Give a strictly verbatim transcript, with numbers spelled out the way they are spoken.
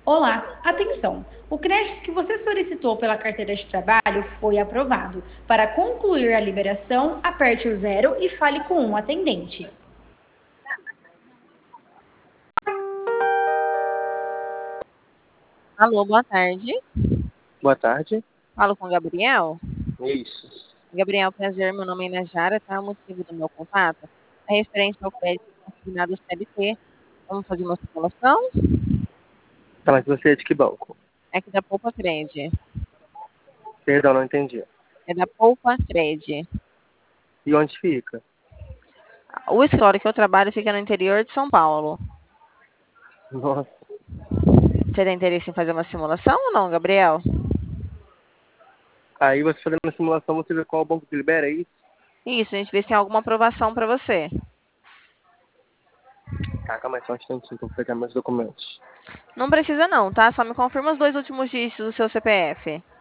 Olá, atenção! O crédito que você solicitou pela carteira de trabalho foi aprovado. Para concluir a liberação, aperte o zero e fale com um atendente. Alô, boa tarde. Boa tarde. Falo com o Gabriel. Isso. Gabriel, prazer, meu nome é Najara, tá? O motivo do meu contato é referente ao crédito consignado C L T. Vamos fazer uma simulação? Tá, mas você é de que banco? É que da Poupa Cred. Perdão, não entendi. É da Poupa Cred. E onde fica? O escritório que eu trabalho fica no interior de São Paulo. Nossa. Você tem interesse em fazer uma simulação ou não, Gabriel? Aí você fazendo a simulação, você vê qual banco que libera, é isso? Isso, a gente vê se tem alguma aprovação para você. Tá, calma aí só um instantinho pra eu pegar meus documentos. Não precisa não, tá? Só me confirma os dois últimos dígitos do seu C P F.